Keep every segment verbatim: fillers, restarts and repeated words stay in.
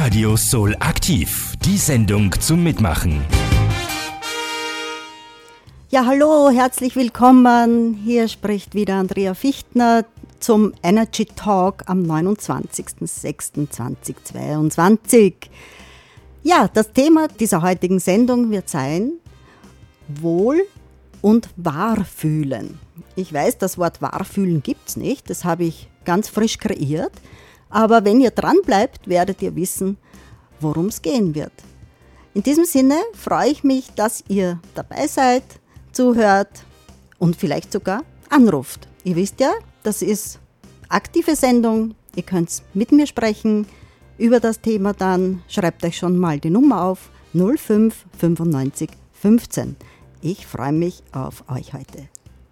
Radio Soul aktiv, die Sendung zum Mitmachen. Ja, hallo, herzlich willkommen. Hier spricht wieder Andrea Fichtner zum Energy Talk am neunundzwanzigsten sechsten zweitausendzweiundzwanzig. Ja, das Thema dieser heutigen Sendung wird sein Wohl- und Wahrfühlen. Ich weiß, das Wort Wahrfühlen gibt es nicht, das habe ich ganz frisch kreiert. Aber wenn ihr dran bleibt, werdet ihr wissen, worum es gehen wird. In diesem Sinne freue ich mich, dass ihr dabei seid, zuhört und vielleicht sogar anruft. Ihr wisst ja, das ist aktive Sendung. Ihr könnt mit mir sprechen über das Thema dann. Schreibt euch schon mal die Nummer auf null fünf fünfundneunzig fünfzehn. Ich freue mich auf euch heute.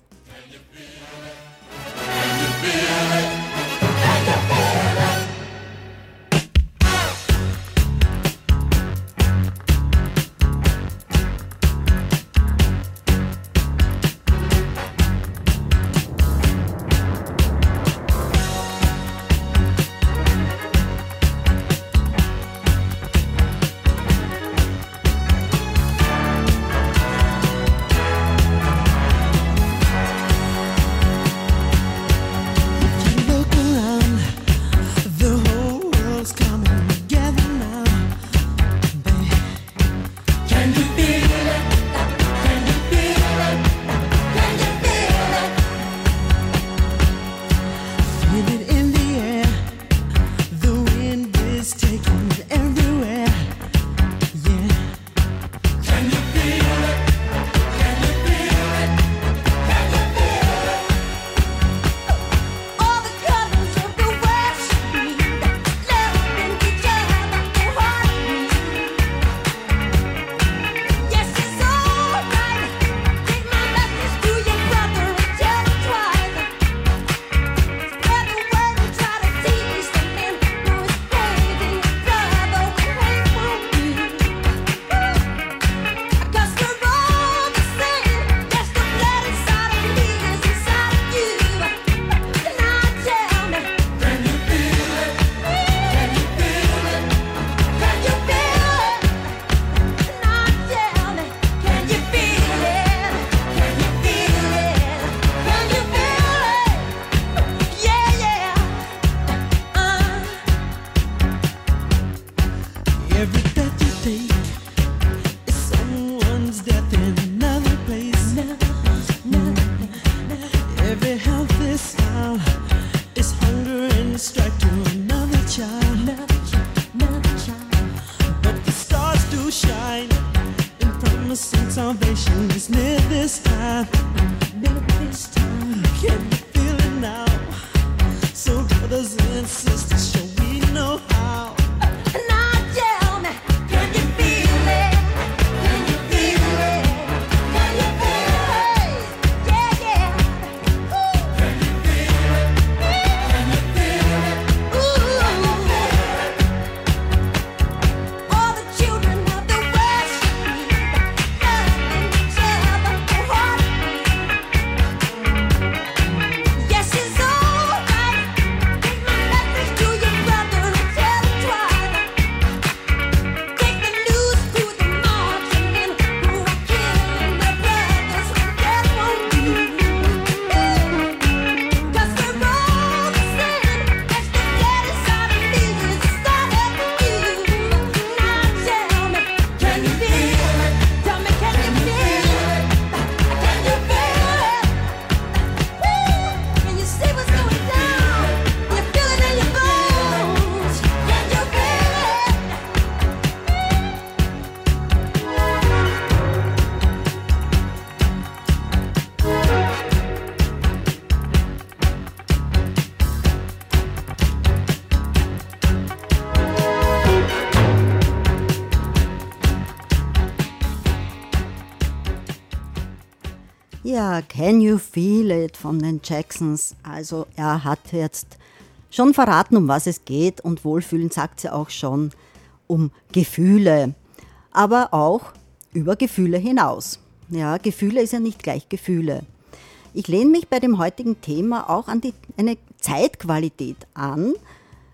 Ja, Can You Feel It von den Jacksons. Also er hat jetzt schon verraten, um was es geht, und Wohlfühlen sagt sie auch schon, um Gefühle, aber auch über Gefühle hinaus. Ja, Gefühle ist ja nicht gleich Gefühle. Ich lehne mich bei dem heutigen Thema auch an die, eine Zeitqualität an.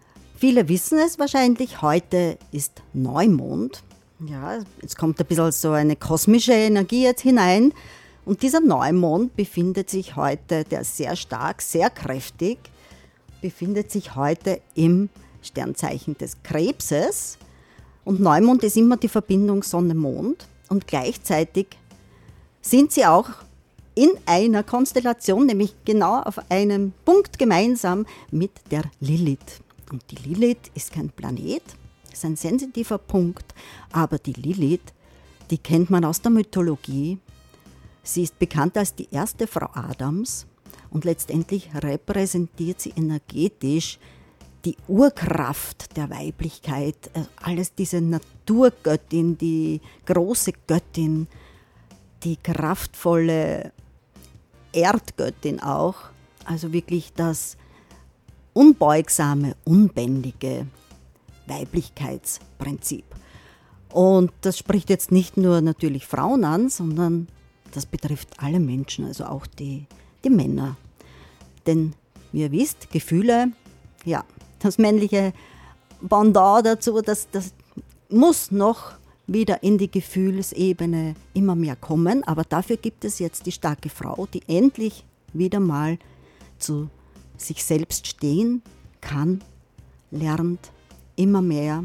Viele wissen es wahrscheinlich, heute ist Neumond. Ja, jetzt kommt ein bisschen so eine kosmische Energie jetzt hinein. Und dieser Neumond befindet sich heute, der ist sehr stark, sehr kräftig, befindet sich heute im Sternzeichen des Krebses. Und Neumond ist immer die Verbindung Sonne-Mond. Und gleichzeitig sind sie auch in einer Konstellation, nämlich genau auf einem Punkt gemeinsam mit der Lilith. Und die Lilith ist kein Planet, ist ein sensitiver Punkt, aber die Lilith, die kennt man aus der Mythologie. Sie ist bekannt als die erste Frau Adams und letztendlich repräsentiert sie energetisch die Urkraft der Weiblichkeit, alles diese Naturgöttin, die große Göttin, die kraftvolle Erdgöttin auch, also wirklich das unbeugsame, unbändige Weiblichkeitsprinzip. Und das spricht jetzt nicht nur natürlich Frauen an, sondern das betrifft alle Menschen, also auch die, die Männer. Denn wie ihr wisst, Gefühle, ja, das männliche Pendant dazu, das, das muss noch wieder in die Gefühlsebene immer mehr kommen. Aber dafür gibt es jetzt die starke Frau, die endlich wieder mal zu sich selbst stehen kann, lernt immer mehr.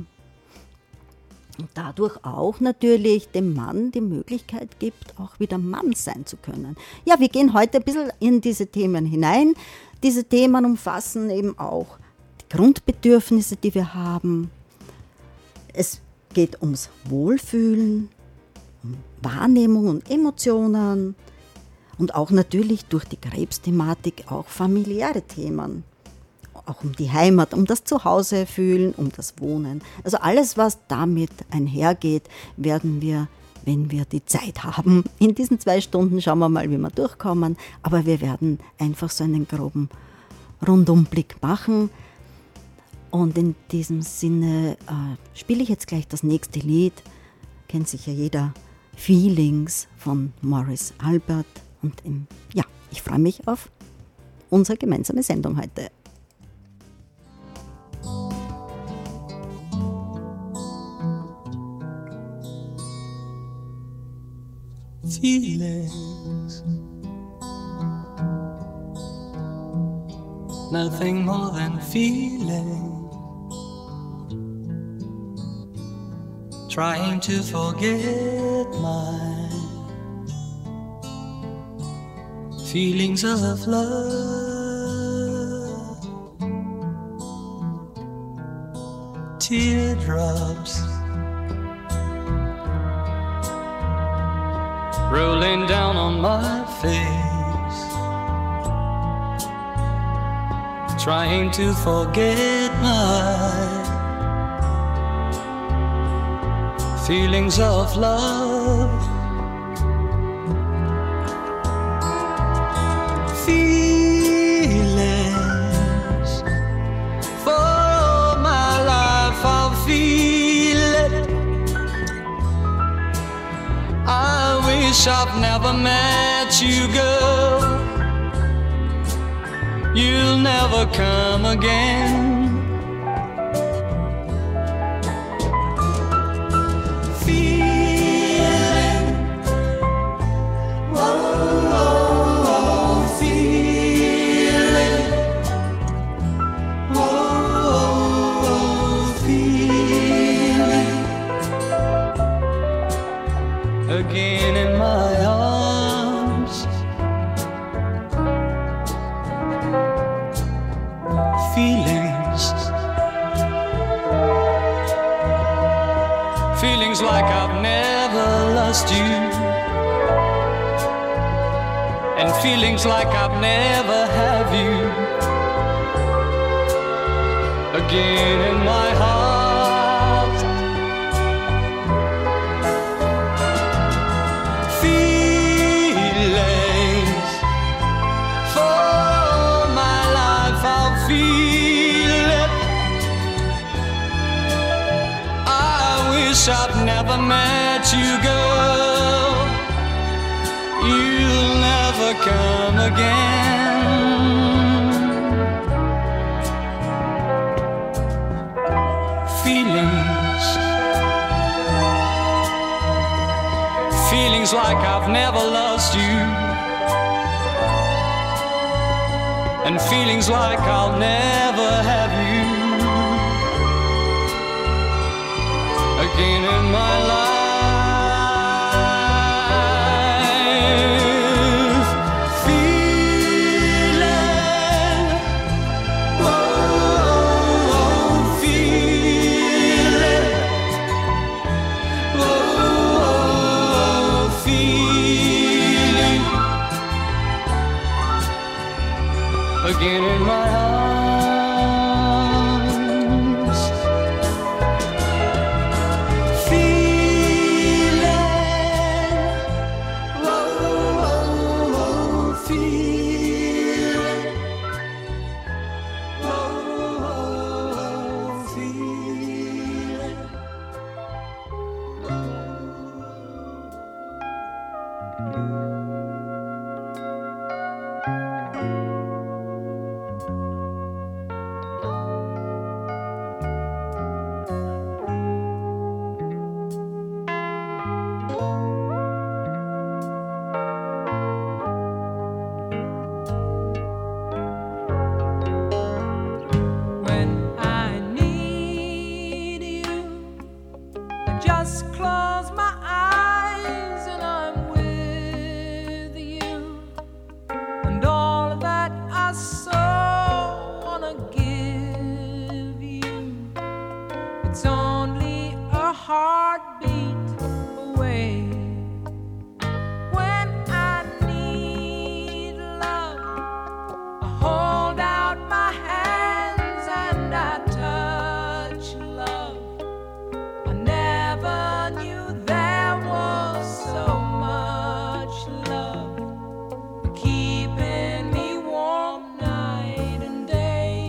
Und dadurch auch natürlich dem Mann die Möglichkeit gibt, auch wieder Mann sein zu können. Ja, wir gehen heute ein bisschen in diese Themen hinein. Diese Themen umfassen eben auch die Grundbedürfnisse, die wir haben. Es geht ums Wohlfühlen, um Wahrnehmung und Emotionen und auch natürlich durch die Krebsthematik auch familiäre Themen. Auch um die Heimat, um das Zuhause fühlen, um das Wohnen. Also alles, was damit einhergeht, werden wir, wenn wir die Zeit haben, in diesen zwei Stunden schauen wir mal, wie wir durchkommen. Aber wir werden einfach so einen groben Rundumblick machen. Und in diesem Sinne äh, spiele ich jetzt gleich das nächste Lied. Kennt sicher jeder, Feelings von Morris Albert. Und im, ja, ich freue mich auf unsere gemeinsame Sendung heute. Feelings, nothing more than feeling, trying to forget my feelings of love, teardrops rolling down on my face, trying to forget my feelings of love. Feelings, for all my life I'll feel it. I wish I've never met you, girl. You'll never come again. Feeling, oh, oh, oh, feeling, oh, oh, oh, feeling. Again in my arms, feelings, feelings like I've never lost you, and feelings like I've never have you. Again in my heart, feelings, for all my life I'll feel it. I wish I'd never met you, girl. You'll never come again. feelings like I've never lost you, and feelings like I'll never have you again in my life. Feeling, oh, oh, feeling, oh, oh, feeling again in my arms. Feeling, oh, oh, oh, feeling, oh, oh, feeling. When I need you, I just close my eyes and I'm with you, and all that I so wanna give you, it's only a heartbeat away. When I need love, I hold out my hands and I touch love. I never knew there was so much love keeping me warm night and day.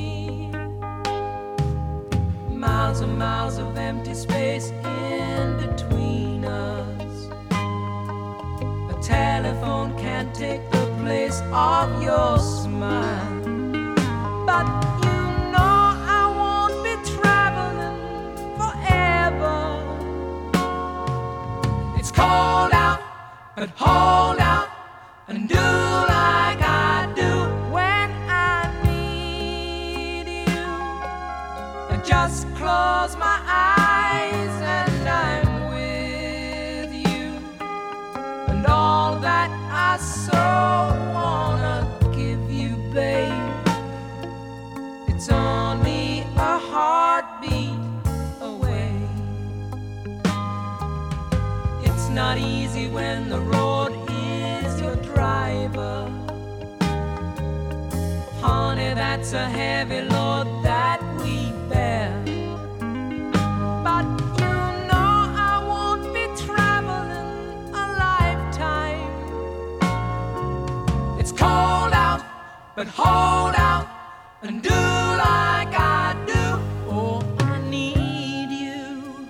Miles and miles of empty space in between us. A telephone can't take the place of your smile. But you know I won't be traveling forever. It's cold out, but hold out and do like I do when I need you. I just close my eyes and I'm with you, and all that I so wanna give you, babe, it's only a heartbeat away. It's not easy when the road is your driver. Honey, that's a heavy load that we bear. But you know I won't be traveling a lifetime. It's cold out, but hold out and do like I do. Oh, I need you.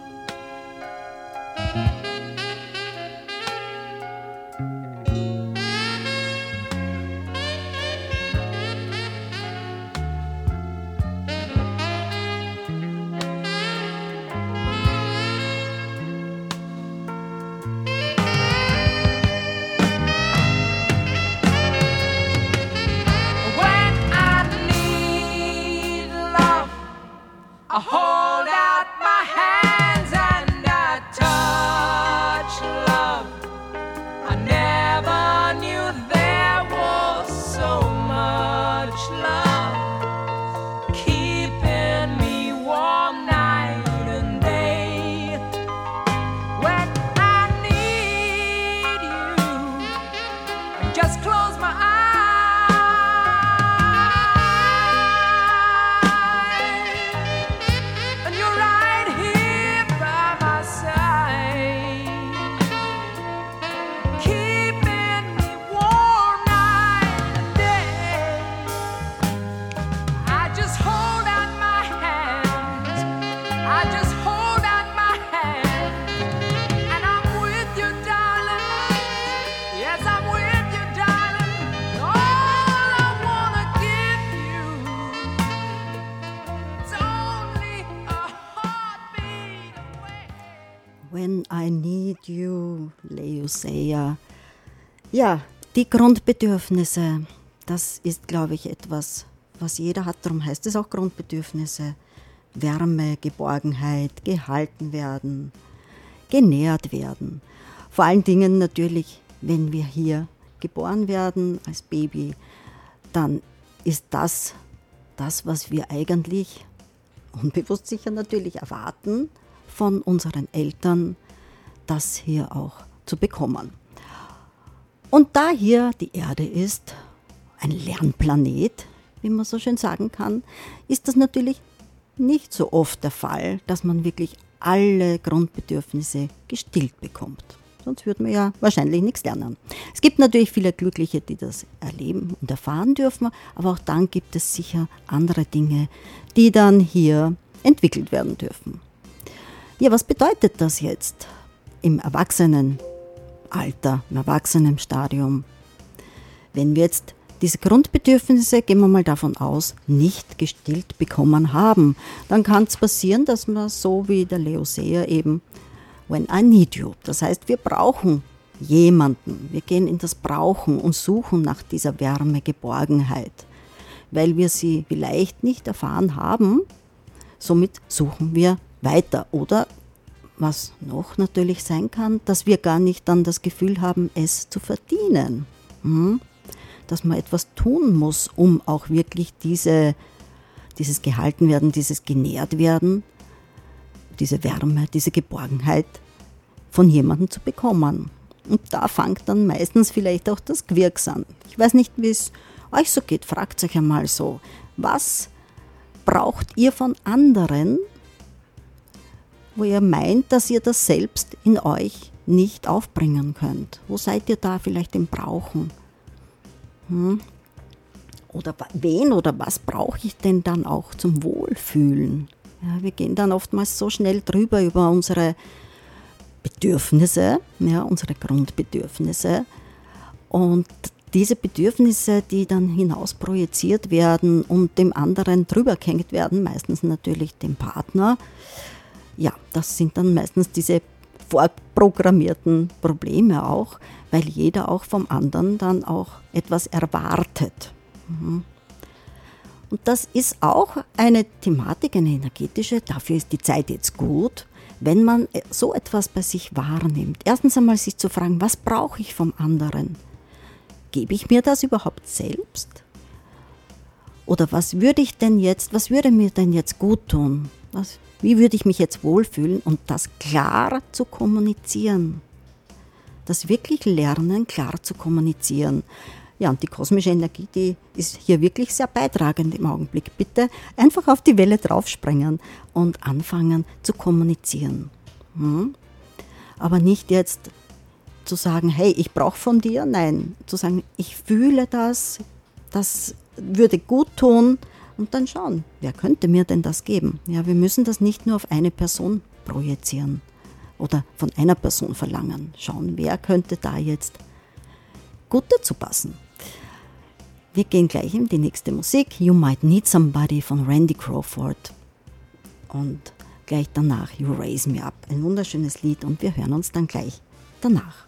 When I need love, I hold out my hands and I touch love. I never knew there was so much love keeping me warm night and day. When I need you, I just close my eyes. When I Need You, Laodicea. Ja, die Grundbedürfnisse, das ist, glaube ich, etwas, was jeder hat. Darum heißt es auch Grundbedürfnisse. Wärme, Geborgenheit, gehalten werden, genährt werden. Vor allen Dingen natürlich, wenn wir hier geboren werden als Baby, dann ist das das, was wir eigentlich, unbewusst sicher natürlich, erwarten von unseren Eltern, das hier auch zu bekommen. Und da hier die Erde ist, ein Lernplanet, wie man so schön sagen kann, ist das natürlich nicht so oft der Fall, dass man wirklich alle Grundbedürfnisse gestillt bekommt. Sonst würde man ja wahrscheinlich nichts lernen. Es gibt natürlich viele Glückliche, die das erleben und erfahren dürfen, aber auch dann gibt es sicher andere Dinge, die dann hier entwickelt werden dürfen. Ja, was bedeutet das jetzt im Erwachsenenalter, im Erwachsenenstadium? Wenn wir jetzt diese Grundbedürfnisse, gehen wir mal davon aus, nicht gestillt bekommen haben, dann kann es passieren, dass man so wie der Laodicea eben When I Need You, das heißt, wir brauchen jemanden, wir gehen in das Brauchen und suchen nach dieser Wärme, Geborgenheit, weil wir sie vielleicht nicht erfahren haben, somit suchen wir weiter. Oder was noch natürlich sein kann, dass wir gar nicht dann das Gefühl haben, es zu verdienen. Hm? Dass man etwas tun muss, um auch wirklich diese, dieses Gehaltenwerden, dieses Genährtwerden, diese Wärme, diese Geborgenheit von jemandem zu bekommen. Und da fängt dann meistens vielleicht auch das Gewirks an. Ich weiß nicht, wie es euch so geht. Fragt euch einmal so, was braucht ihr von anderen, wo ihr meint, dass ihr das selbst in euch nicht aufbringen könnt? Wo seid ihr da vielleicht im Brauchen? Hm? Oder wen oder was brauche ich denn dann auch zum Wohlfühlen? Ja, wir gehen dann oftmals so schnell drüber über unsere Bedürfnisse, ja, unsere Grundbedürfnisse. Und diese Bedürfnisse, die dann hinaus projiziert werden und dem anderen drüber gehängt werden, meistens natürlich dem Partner, ja, das sind dann meistens diese vorprogrammierten Probleme auch, weil jeder auch vom anderen dann auch etwas erwartet. Mhm. Und das ist auch eine Thematik, eine energetische, dafür ist die Zeit jetzt gut, wenn man so etwas bei sich wahrnimmt. Erstens einmal sich zu fragen, was brauche ich vom anderen? Gebe ich mir das überhaupt selbst? Oder was würde ich denn jetzt, was würde mir denn jetzt gut tun? Was, wie würde ich mich jetzt wohlfühlen? Und das klar zu kommunizieren. Das wirklich lernen, klar zu kommunizieren. Ja, und die kosmische Energie, die ist hier wirklich sehr beitragend im Augenblick. Bitte einfach auf die Welle draufspringen und anfangen zu kommunizieren. Hm? Aber nicht jetzt zu sagen, hey, ich brauche von dir. Nein, zu sagen, ich fühle das, das würde gut tun. Und dann schauen, wer könnte mir denn das geben? Ja, wir müssen das nicht nur auf eine Person projizieren oder von einer Person verlangen. Schauen, wer könnte da jetzt gut dazu passen. Wir gehen gleich in die nächste Musik. You Might Need Somebody von Randy Crawford. Und gleich danach You Raise Me Up. Ein wunderschönes Lied und wir hören uns dann gleich danach.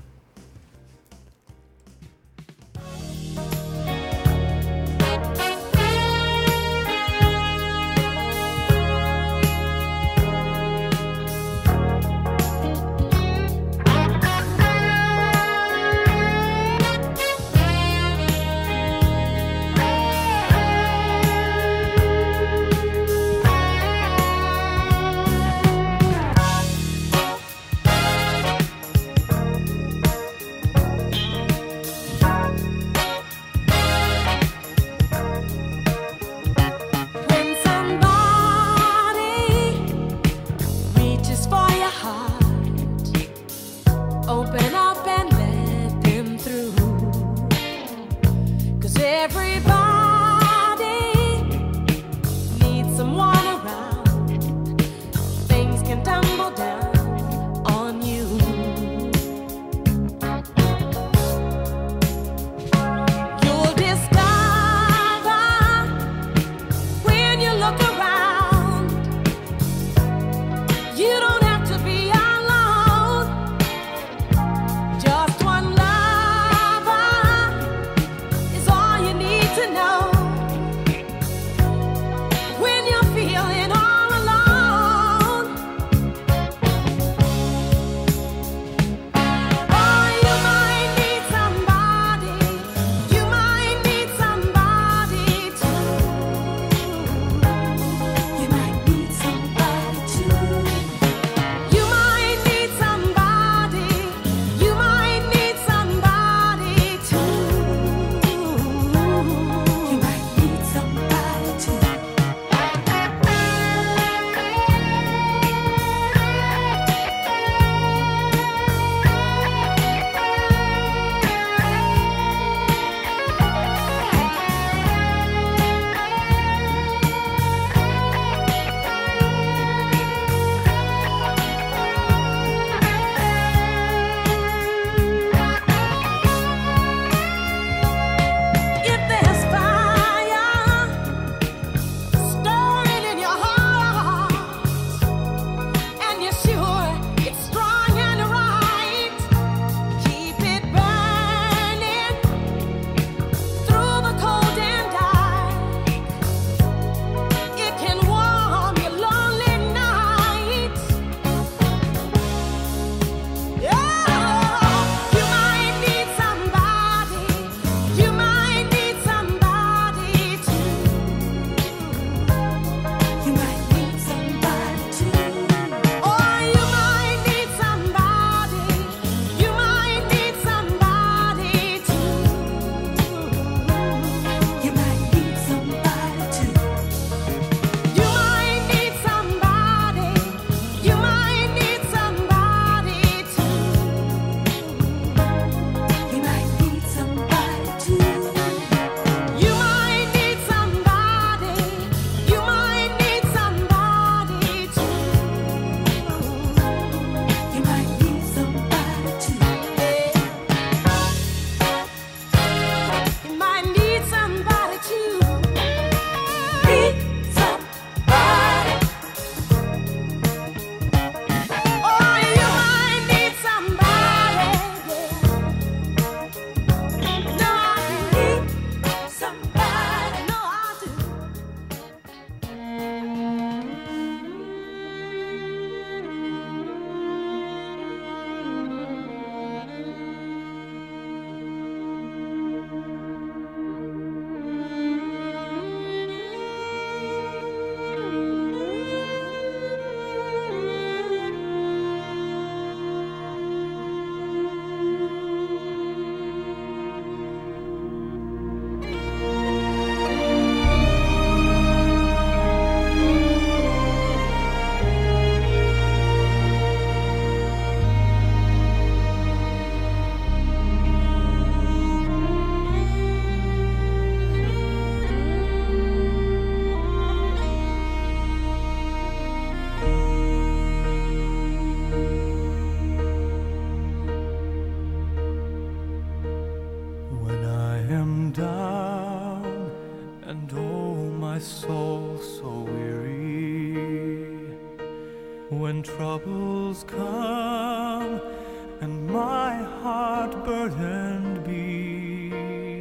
so weary. When troubles come and my heart burdened be,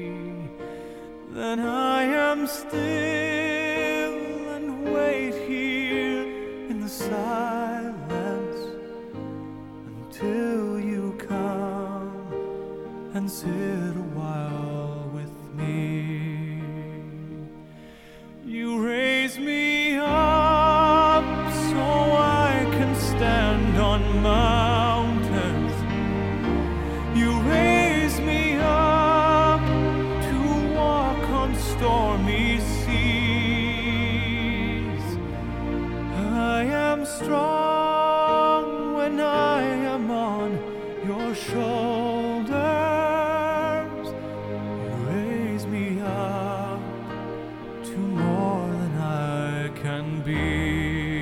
then I am still and wait here in the silence until you come and sit a while with me. You raise me up so I can stand on mountains. You raise me up to walk on stormy seas. I am strong when I am on your shoulders. You raise me up to more than I can be.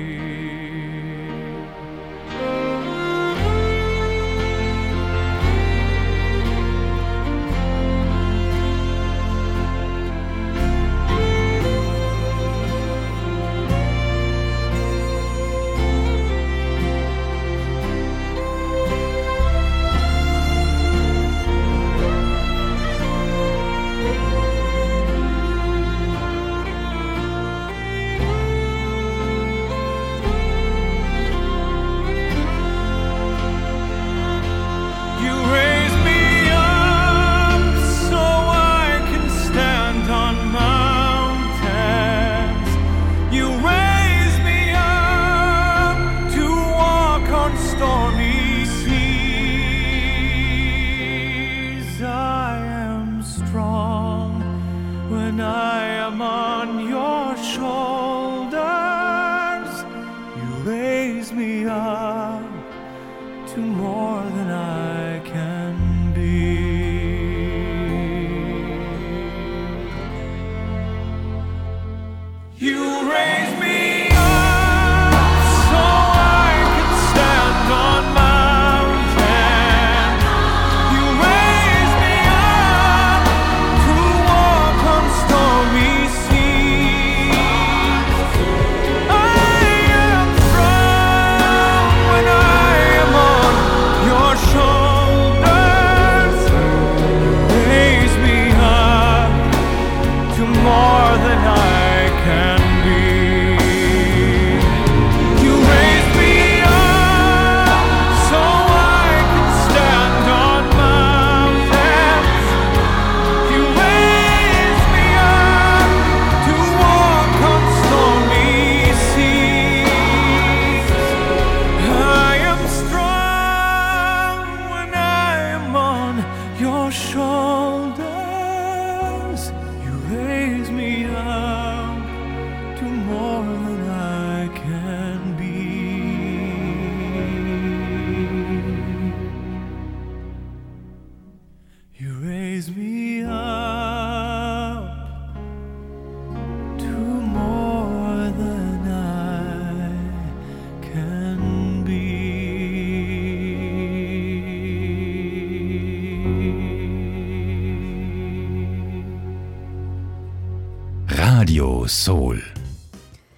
When I am on your shoulders, you raise me up to more than I can be. You raise me up so I can stand on mountains. You raise me up to walk on stormy seas. I am strong when I am on your shoulders. Raise me up to more than I can be. You raise me up so I can stand on mountains. You raise me up to walk on stormy seas. I am strong when I am on your shoulders. You raise me up to more than I can be. You raise me up to more than I can be. Radio Soul.